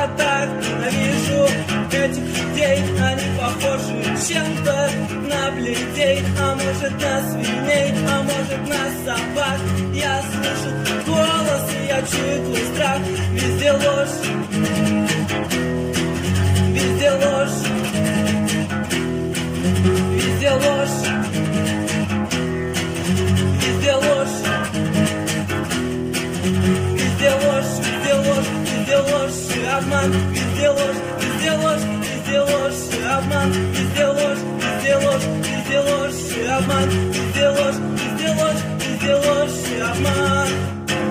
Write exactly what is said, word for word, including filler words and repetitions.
я так ненавижу этих людей. Они похожи чем-то на бледей, а может на свиней, а может на собак. Я слышу голос, и я чую твой страх. Везде ложь, везде ложь, везде ложь, везде ложь, везде ложь, везде ложь, везде ложь и обман, везде ложь, везде ложь, везде ложь и обман, везде ложь, везде ложь, везде ложь и обман, везде ложь, везде ложь, везде ложь и обман.